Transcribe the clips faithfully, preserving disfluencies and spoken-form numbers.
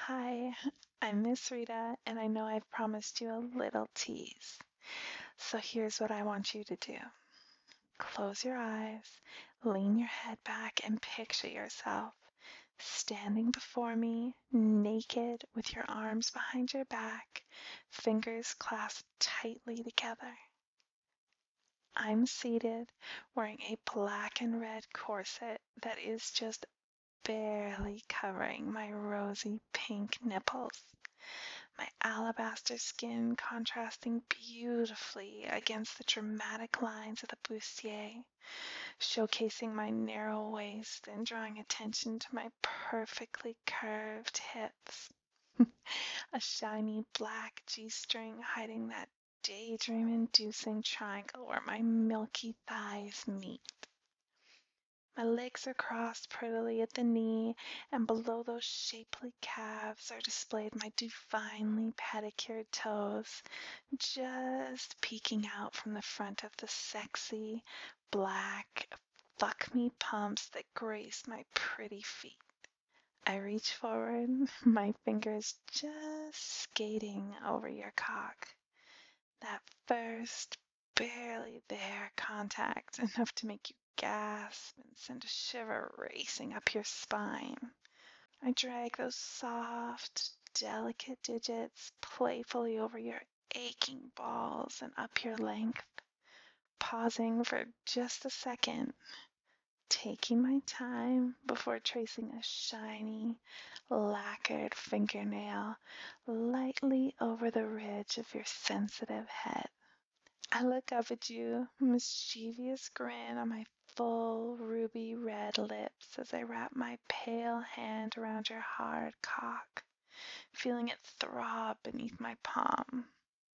Hi, I'm Miss Rita, and I know I've promised you a little tease. So here's what I want you to do. Close your eyes, lean your head back, and picture yourself standing before me, naked, with your arms behind your back, fingers clasped tightly together. I'm seated, wearing a black and red corset that is just barely covering my rosy pink nipples. My alabaster skin contrasting beautifully against the dramatic lines of the bustier, showcasing my narrow waist and drawing attention to my perfectly curved hips. A shiny black G-string hiding that daydream-inducing triangle where my milky thighs meet. My legs are crossed prettily at the knee, and below those shapely calves are displayed my divinely pedicured toes, just peeking out from the front of the sexy, black, fuck me pumps that grace my pretty feet. I reach forward, my fingers just skating over your cock. That first, barely there contact, enough to make you gasp and send a shiver racing up your spine. I drag those soft, delicate digits playfully over your aching balls and up your length, pausing for just a second, taking my time before tracing a shiny, lacquered fingernail lightly over the ridge of your sensitive head. I look up at you, mischievous grin on my full ruby red lips as I wrap my pale hand around your hard cock, feeling it throb beneath my palm.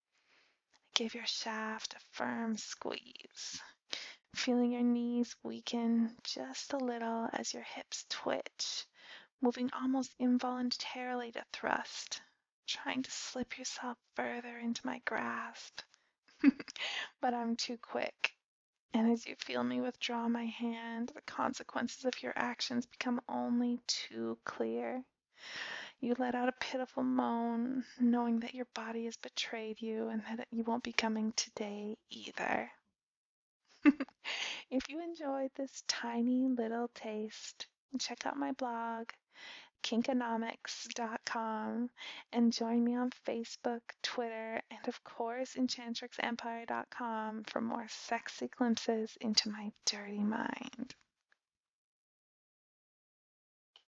I give your shaft a firm squeeze, feeling your knees weaken just a little as your hips twitch, moving almost involuntarily to thrust, trying to slip yourself further into my grasp. But I'm too quick. And as you feel me withdraw my hand, the consequences of your actions become only too clear. You let out a pitiful moan, knowing that your body has betrayed you and that you won't be coming today either. If you enjoyed this tiny little taste, check out my blog, kinkonomics dot com, and join me on Facebook, Twitter, and of course enchantrix empire dot com for more sexy glimpses into my dirty mind.